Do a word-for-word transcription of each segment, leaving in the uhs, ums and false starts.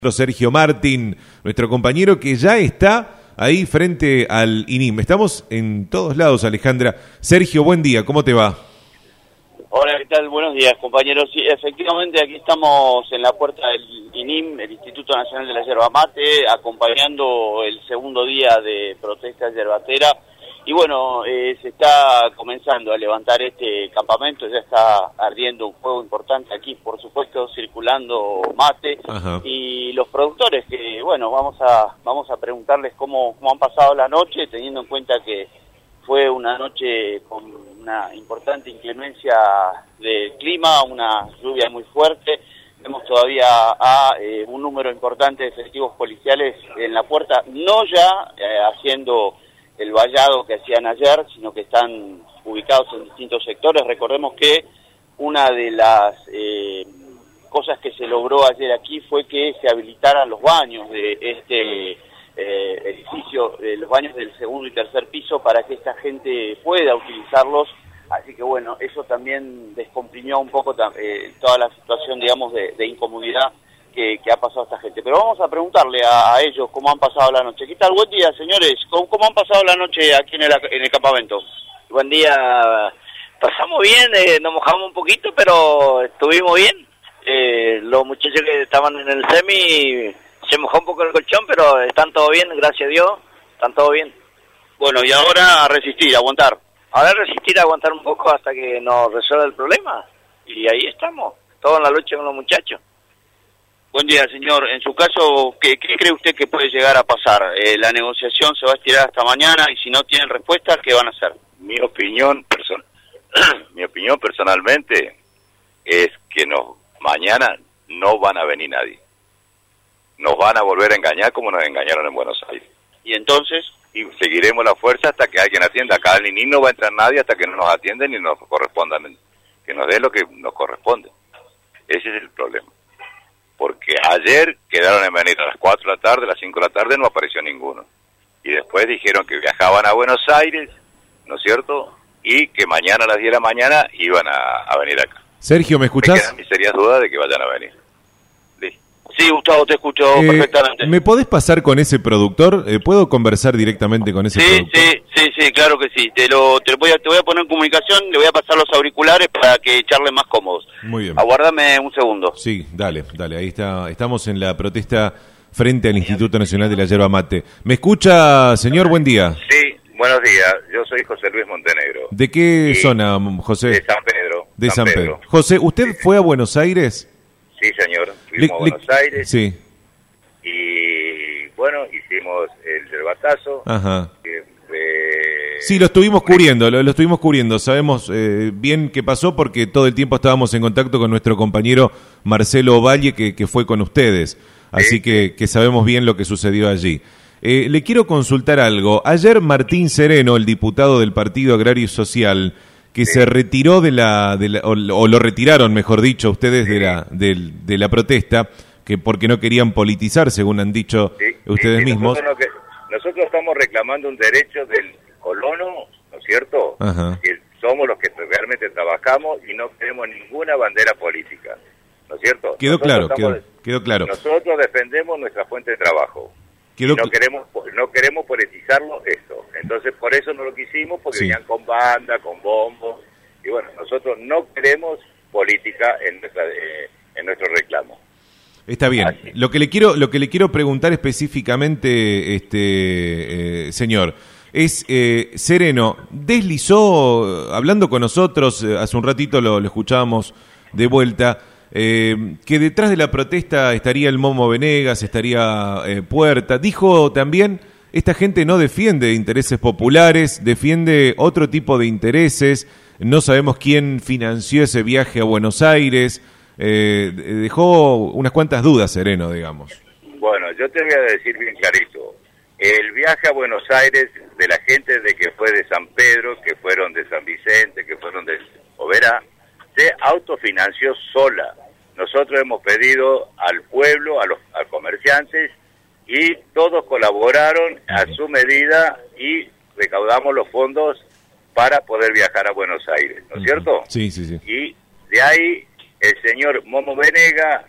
Sergio Martín, nuestro compañero que ya está ahí frente al I N I M. Estamos en todos lados, Alejandra. Sergio, buen día, ¿cómo te va? Hola, ¿qué tal? Buenos días, compañeros. Sí, efectivamente, aquí estamos en la puerta del I N I M, el Instituto Nacional de la Yerba Mate, acompañando el segundo día de protesta yerbatera. Y bueno, eh, se está comenzando a levantar este campamento, ya está ardiendo un fuego importante aquí, por supuesto, circulando mate. Ajá. Y los productores que, bueno, vamos a vamos a preguntarles cómo, cómo han pasado la noche, teniendo en cuenta que fue una noche con una importante inclemencia del clima, una lluvia muy fuerte. Vemos todavía a eh, un número importante de efectivos policiales en la puerta, no ya eh, haciendo el vallado que hacían ayer, sino que están ubicados en distintos sectores. Recordemos que una de las eh, cosas que se logró ayer aquí fue que se habilitaran los baños de este eh, edificio, eh, los baños del segundo y tercer piso, para que esta gente pueda utilizarlos. Así que bueno, eso también descomprimió un poco eh, toda la situación, digamos, de, de incomodidad Que, que ha pasado esta gente. Pero vamos a preguntarle a, a ellos cómo han pasado la noche. ¿Qué tal? Buen día, señores. ¿Cómo, cómo han pasado la noche aquí en el, en el campamento? Buen día. Pasamos bien, eh, nos mojamos un poquito, pero estuvimos bien. Eh, los muchachos que estaban en el semi se mojó un poco el colchón, pero están todo bien, gracias a Dios. Están todo bien. Bueno, y ahora a resistir, a aguantar. Ahora a resistir, a aguantar un poco hasta que nos resuelva el problema. Y ahí estamos, todos en la lucha con los muchachos. Buen día, señor. En su caso, ¿qué, qué cree usted que puede llegar a pasar? Eh, ¿La negociación se va a estirar hasta mañana y si no tienen respuesta, qué van a hacer? Mi opinión, person mi opinión personalmente es que no, mañana no van a venir nadie. Nos van a volver a engañar como nos engañaron en Buenos Aires. ¿Y entonces? Y seguiremos la fuerza hasta que alguien atienda. Acá al I N I M no va a entrar nadie hasta que no nos atienden y nos correspondan, que nos dé lo que nos corresponde. Ese es el problema. Porque ayer quedaron en venir a las cuatro de la tarde, a las cinco de la tarde no apareció ninguno. Y después dijeron que viajaban a Buenos Aires, ¿no es cierto? Y que mañana a las diez de la mañana iban a, a venir acá. Sergio, ¿me escuchás? Me quedan mis serias dudas de que vayan a venir. Sí, sí, Gustavo, te escucho eh, perfectamente. ¿Me podés pasar con ese productor? Eh, ¿Puedo conversar directamente con ese sí, productor? Sí, sí, sí, claro que sí. Te lo, te lo voy a, te voy a poner en comunicación, le voy a pasar los auriculares para que charlen más cómodos. Muy bien. Aguárdame un segundo. Sí, dale, dale. Ahí está. Estamos en la protesta frente al Instituto Nacional de la Yerba Mate. ¿Me escucha, señor? Buen día. Sí, buenos días. Yo soy José Luis Montenegro. ¿De qué y zona, José? De San Pedro. De San, San Pedro. Pedro. José, ¿usted sí, fue a Buenos Aires? Sí, señor. Fuimos le, a Buenos le, Aires. Sí. Y, bueno, hicimos el yerbatazo. Ajá. Que, eh, Sí, lo estuvimos cubriendo, lo, lo estuvimos cubriendo. Sabemos eh, bien qué pasó porque todo el tiempo estábamos en contacto con nuestro compañero Marcelo Ovalle, que, que fue con ustedes. Así sí. que, que sabemos bien lo que sucedió allí. Eh, le quiero consultar algo. Ayer Martín Sereno, el diputado del Partido Agrario y Social, que sí. se retiró de la, de la o, o lo retiraron, mejor dicho, ustedes sí. de la de, de la protesta, que porque no querían politizar, según han dicho sí. ustedes sí, sí, mismos. Nosotros, no que, nosotros estamos reclamando un derecho del colono, ¿no es cierto? Ajá. Que somos los que realmente trabajamos y no tenemos ninguna bandera política, ¿no es cierto? Quedó nosotros claro, estamos, quedó, quedó claro. Nosotros defendemos nuestra fuente de trabajo. Quedó no queremos no queremos politizarlo eso. Entonces por eso no lo quisimos, porque sí. venían con banda, con bombos. Y bueno, nosotros no queremos política en nuestra eh, en nuestro reclamo. Está bien. Así. Lo que le quiero lo que le quiero preguntar específicamente, este eh, señor, es eh, Sereno deslizó, hablando con nosotros, eh, hace un ratito lo, lo escuchábamos de vuelta, eh, que detrás de la protesta estaría el Momo Venegas, estaría eh, Puerta. Dijo también, esta gente no defiende intereses populares, defiende otro tipo de intereses. No sabemos quién financió ese viaje a Buenos Aires. Eh, dejó unas cuantas dudas, Sereno, digamos. Bueno, yo te voy a decir bien clarito. El viaje a Buenos Aires de la gente de que fue de San Pedro, que fueron de San Vicente, que fueron de Oberá, se autofinanció sola. Nosotros hemos pedido al pueblo, a los a comerciantes, y todos colaboraron a su medida y recaudamos los fondos para poder viajar a Buenos Aires, ¿no es cierto? Sí, sí, sí. Y de ahí el señor Momo Venega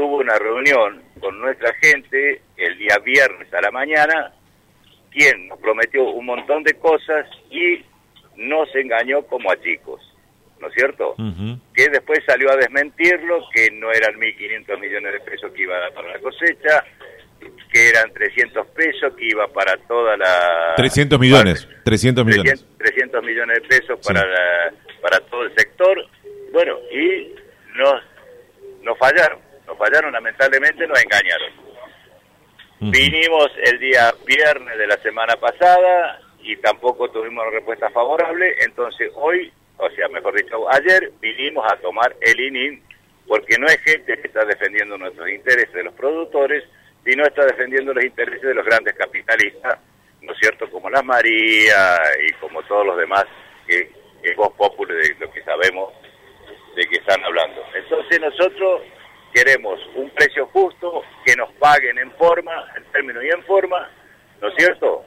tuvo una reunión con nuestra gente el día viernes a la mañana, quien nos prometió un montón de cosas y nos engañó como a chicos, ¿no es cierto? Uh-huh. Que después salió a desmentirlo, que no eran mil quinientos millones de pesos que iba a dar para la cosecha, que eran trescientos pesos que iba para toda la... trescientos millones, para, trescientos millones. trescientos millones de pesos para, sí. la, para todo el sector. Bueno, y nos, nos fallaron, nos fallaron lamentablemente, nos engañaron. Uh-huh. Vinimos el día viernes de la semana pasada y tampoco tuvimos una respuesta favorable, entonces hoy, o sea, mejor dicho, ayer vinimos a tomar el I N I M porque no es gente que está defendiendo nuestros intereses de los productores, sino está defendiendo los intereses de los grandes capitalistas, ¿no es cierto?, como las María y como todos los demás que es voz popular de lo que sabemos de que están hablando. Entonces nosotros queremos un precio justo, que nos paguen en forma, en términos y en forma, ¿no es cierto?,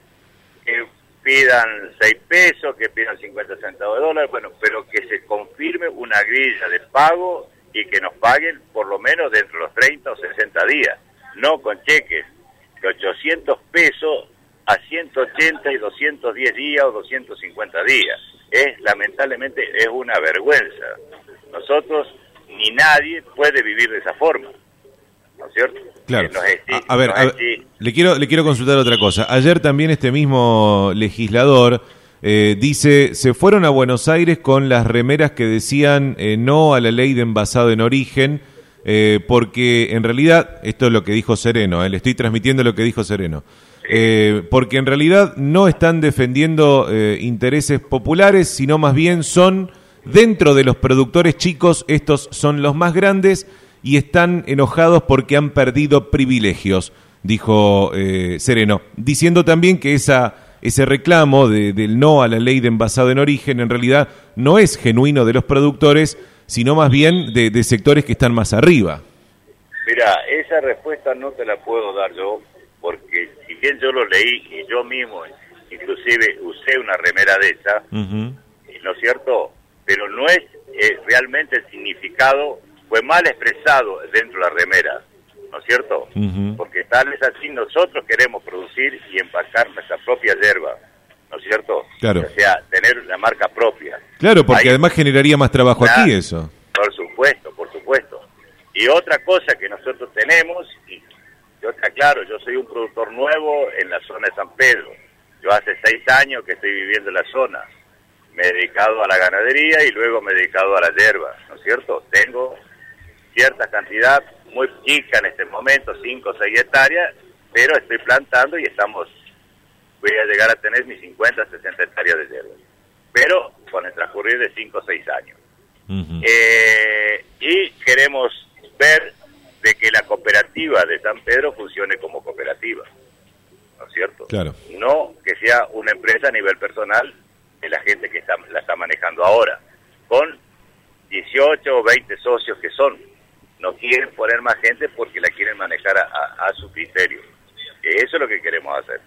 que pidan seis pesos, que pidan cincuenta centavos de dólar, bueno, pero que se confirme una grilla de pago y que nos paguen por lo menos dentro de los treinta o sesenta días. No con cheques de ochocientos pesos a ciento ochenta y doscientos diez días o doscientos cincuenta días. Es, lamentablemente, es una vergüenza. Nosotros, ni nadie puede vivir de esa forma, ¿no es cierto? Claro. Exige, a, a ver, a ver le quiero le quiero consultar otra cosa. Ayer también este mismo legislador eh, dice, se fueron a Buenos Aires con las remeras que decían eh, no a la ley de envasado en origen, Eh, porque en realidad, esto es lo que dijo Sereno, eh, le estoy transmitiendo lo que dijo Sereno, eh, porque en realidad no están defendiendo eh, intereses populares, sino más bien son, dentro de los productores chicos, estos son los más grandes y están enojados porque han perdido privilegios, dijo eh, Sereno, diciendo también que esa, ese reclamo de, del no a la ley de envasado en origen en realidad no es genuino de los productores, sino más bien de, de sectores que están más arriba. Mira, esa respuesta no te la puedo dar yo, porque si bien yo lo leí y yo mismo, inclusive usé una remera de esa, uh-huh. ¿no es cierto? Pero no es eh, realmente el significado, fue mal expresado dentro de la remera, ¿no es cierto? Uh-huh. Porque tal es así, nosotros queremos producir y empacar nuestra propia yerba, ¿no es cierto? Claro. O sea, tener la marca propia. Claro, porque Ahí, además generaría más trabajo claro, aquí eso. Por supuesto, por supuesto. Y otra cosa que nosotros tenemos, y yo te aclaro, yo soy un productor nuevo en la zona de San Pedro. Yo hace seis años que estoy viviendo en la zona. Me he dedicado a la ganadería y luego me he dedicado a la yerba, ¿no es cierto? Tengo cierta cantidad, muy chica en este momento, cinco o seis hectáreas, pero estoy plantando y estamos... voy a llegar a tener mis cincuenta, sesenta hectáreas de yerba, pero con el transcurrir de cinco o seis años. Uh-huh. Eh, y queremos ver de que la cooperativa de San Pedro funcione como cooperativa, ¿no es cierto? Claro. No que sea una empresa a nivel personal de la gente que está, la está manejando ahora, con dieciocho o veinte socios que son. No quieren poner más gente porque la quieren manejar a, a, a su criterio. Eso es lo que queremos hacer.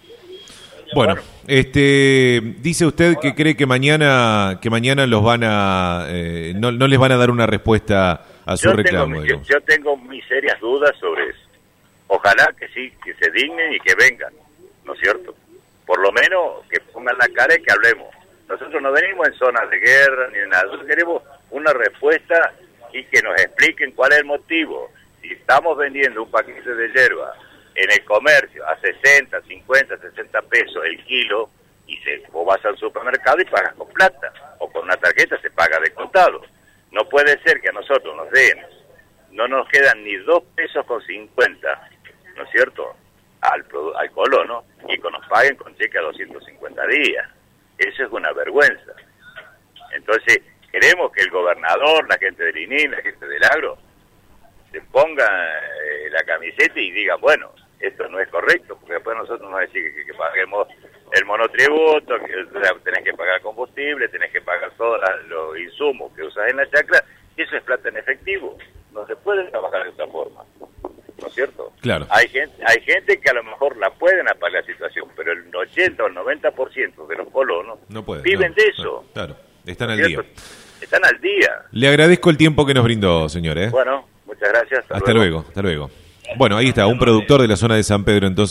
Bueno, este, dice usted que cree que mañana que mañana los van a eh, no, no les van a dar una respuesta a su yo reclamo. Tengo, yo, yo tengo mis serias dudas sobre eso. Ojalá que sí, que se dignen y que vengan, ¿no es cierto? Por lo menos que pongan la cara y que hablemos. Nosotros no venimos en zonas de guerra ni en nada. Nosotros queremos una respuesta y que nos expliquen cuál es el motivo. Si estamos vendiendo un paquete de yerba en el comercio a sesenta, cincuenta, sesenta pesos el kilo, y se, vos vas al supermercado y pagas con plata, o con una tarjeta se paga de contado. No puede ser que a nosotros nos den, no nos quedan ni dos pesos con cincuenta, ¿no es cierto?, al, al colono, y que nos paguen con cheque a doscientos cincuenta días. Eso es una vergüenza. Entonces, queremos que el gobernador, la gente del I N I, la gente del agro, se ponga eh, la camiseta y digan, bueno, esto no es correcto, porque después nosotros nos decimos que, que paguemos el monotributo, que tenés que pagar combustible, tenés que pagar todos los insumos que usas en la chacra, y eso es plata en efectivo. No se puede trabajar de otra forma, ¿no es cierto? Claro. Hay gente, hay gente que a lo mejor la pueden apagar la situación, pero el ochenta o el noventa por ciento de los colonos no puede, viven no, de eso. Claro, están al ¿cierto? día. Están al día. Le agradezco el tiempo que nos brindó, señor. ¿eh? Bueno, muchas Muchas gracias. Hasta, hasta luego. luego, hasta luego. Bueno, ahí está, un productor de la zona de San Pedro, entonces.